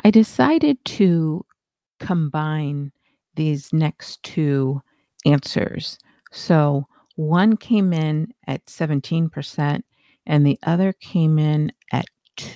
I decided to combine these next two answers. So one came in at 17% and the other came in at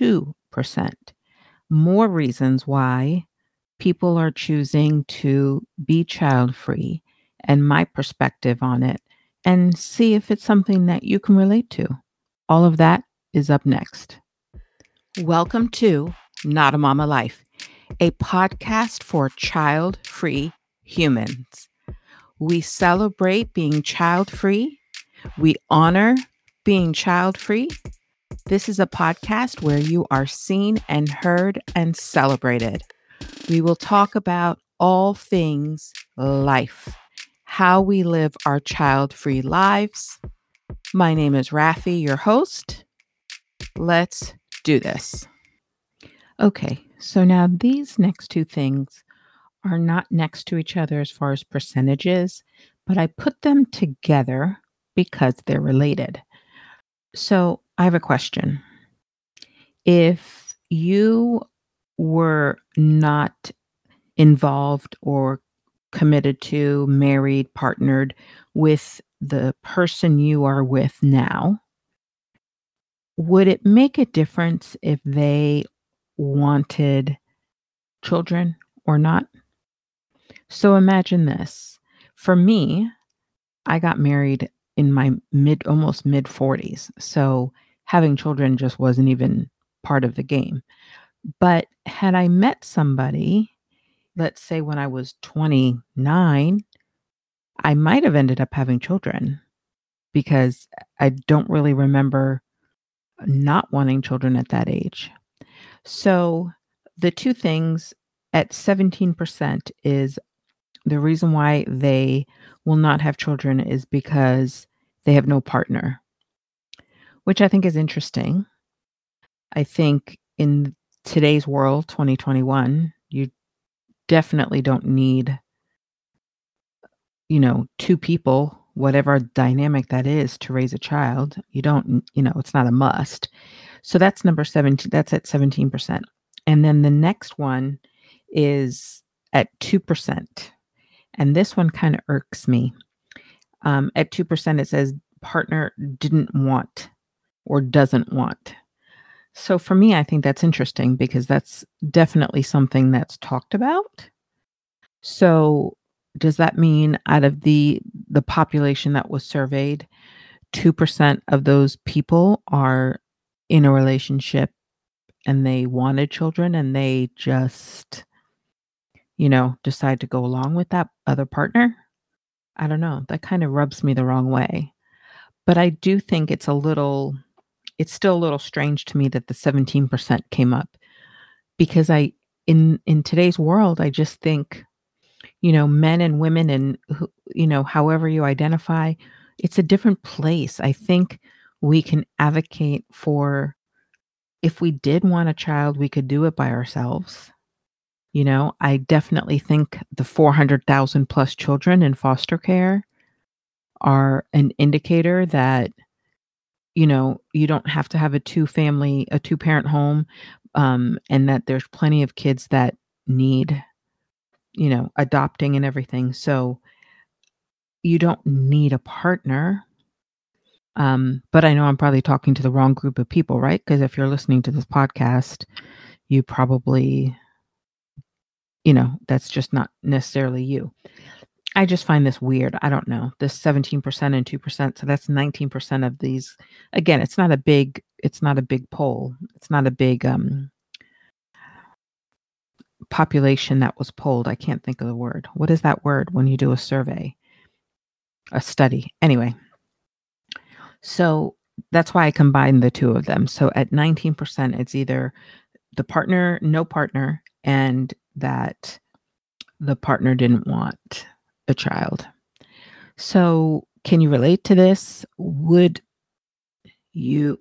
2%. More reasons why people are choosing to be child free and my perspective on it, and see if it's something that you can relate to. All of that is up next. Welcome to Not a Mama Life, a podcast for child free humans. We celebrate being child free, we honor being child free. This is a podcast where you are seen and heard and celebrated. We will talk about all things life, how we live our child free lives. My name is Rafi, your host. Let's do this. Okay, so now these next two things are not next to each other as far as percentages, but I put them together because they're related. So I have a question. If you were not involved or committed to, married, partnered with the person you are with now, would it make a difference if they wanted children or not? So imagine this. For me, I got married in my almost mid 40s. So having children just wasn't even part of the game. But had I met somebody, let's say when I was 29, I might have ended up having children because I don't really remember not wanting children at that age. So the two things at 17% is the reason why they will not have children is because they have no partner, which I think is interesting. I think in today's world, 2021, you definitely don't need, two people, whatever dynamic that is, to raise a child. You don't, it's not a must. So that's number 17. That's at 17%. And then the next one is at 2%. And this one kind of irks me. At 2%, it says partner didn't want or doesn't want. So for me, I think that's interesting because that's definitely something that's talked about. So does that mean out of the population that was surveyed, 2% of those people are in a relationship and they wanted children and they just, decide to go along with that other partner? I don't know. That kind of rubs me the wrong way. But I do think it's still a little strange to me that the 17% came up because in today's world, I just think, men and women and however you identify, it's a different place. I think we can advocate for if we did want a child, we could do it by ourselves. I definitely think the 400,000 plus children in foster care are an indicator that you don't have to have a two-parent home, and that there's plenty of kids that need, adopting and everything. So you don't need a partner. But I know I'm probably talking to the wrong group of people, right? Because if you're listening to this podcast, you probably, that's just not necessarily you. I just find this weird. I don't know. This 17% and 2%. So that's 19% of these. Again, it's not a big poll. It's not a big population that was polled. I can't think of the word. What is that word when you do a survey? A study. Anyway, so that's why I combined the two of them. So at 19%, it's either the partner, no partner, and that the partner didn't want a child. So can you relate to this? Would you,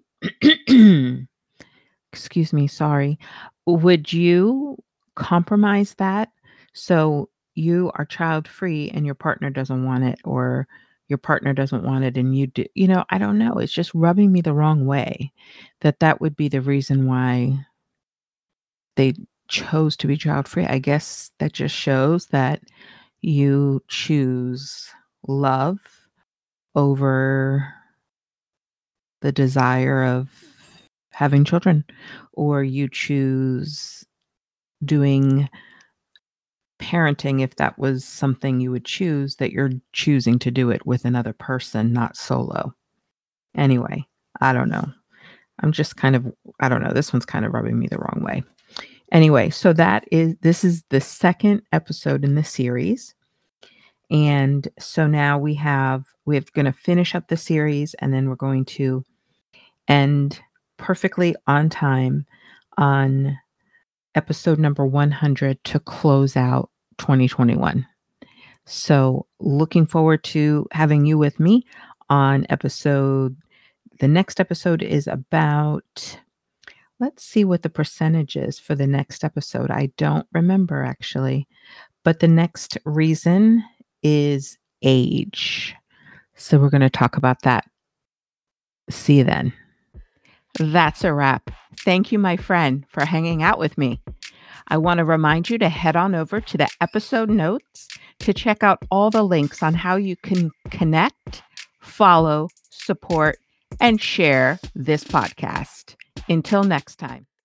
excuse me, sorry, would you compromise that? So you are child free and your partner doesn't want it, or your partner doesn't want it and you do, I don't know. It's just rubbing me the wrong way that would be the reason why they chose to be child free. I guess that just shows that you choose love over the desire of having children, or you choose doing parenting if that was something you would choose, that you're choosing to do it with another person, not solo. Anyway, I don't know. I'm just kind of, I don't know. This one's kind of rubbing me the wrong way. Anyway, so this is the second episode in the series. And so now we're going to finish up the series, and then we're going to end perfectly on time on episode number 100 to close out 2021. So looking forward to having you with me on the next episode is about, let's see what the percentage is for the next episode. I don't remember actually, but the next reason is age. So we're going to talk about that. See you then. That's a wrap. Thank you, my friend, for hanging out with me. I want to remind you to head on over to the episode notes to check out all the links on how you can connect, follow, support, and share this podcast. Until next time.